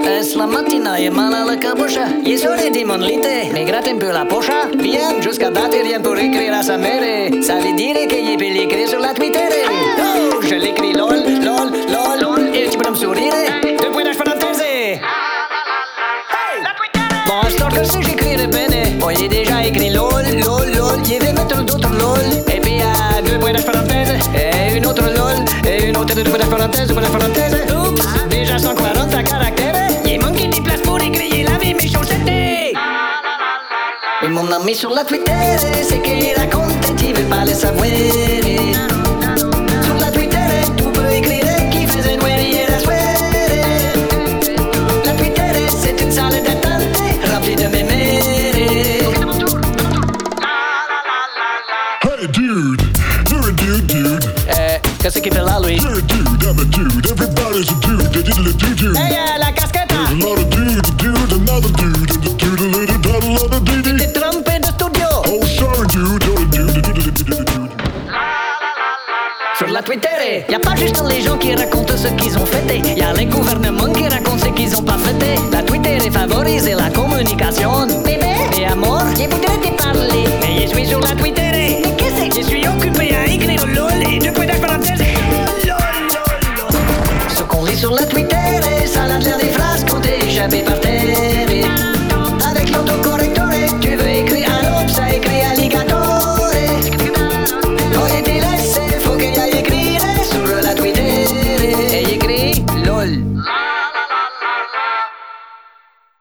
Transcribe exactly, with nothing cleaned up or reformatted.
Es la mattina e mal alla cabocha. E sole di monlite, mi gratte un peu la pocha. Viens jusqu'à battre rien pour écrire à sa mère. Ça veut dire que j'ai pu l'écrire sur la Twitter. Oh, je l'écris lol, lol, lol, lol. Et tu peux me sourire. Deux points parenthèse. Hey! Bon, à ce temps que si j'écrirais bene, bon, il est déjà écrit lol, lol, lol. Il va mettre d'autres lol. Et puis, à deux points parenthèse. Et une autre lol. Et une autre deux points parenthèse, deux points parenthèse. Oups, déjà cent quarante caractères. Il manque des places pour écrire la vie, mes chaussettes. Et mon ami sur la Twitter, c'est qu'il raconte, tu veux pas le savoir. Sur la Twitter, tu peux écrire qui faisait noir hier à soir. La Twitter, c'est une salle d'attente remplie de mémères. Hey dude, you're a dude, dude. Euh, qu'est-ce qu'il fait là, lui? You're a dude, I'm a dude. Everybody's a dude. They did a dude, dude. Hey, euh, la casquette! There's a lot of dudes, a dude, another dude, and a dude, a little, a lot of dude. T'es trompé de studio! Oh, sorry, dude, you're a dude, a dude, a dude, a dude. Sur la Twitter, y a pas juste les gens qui racontent ce qu'ils ont fait, y a les gouvernements qui racontent ce qu'ils ont pas fait. La Twitter est favorise la communication. Bébé, et amour, je voudrais te parler. Et je suis sur la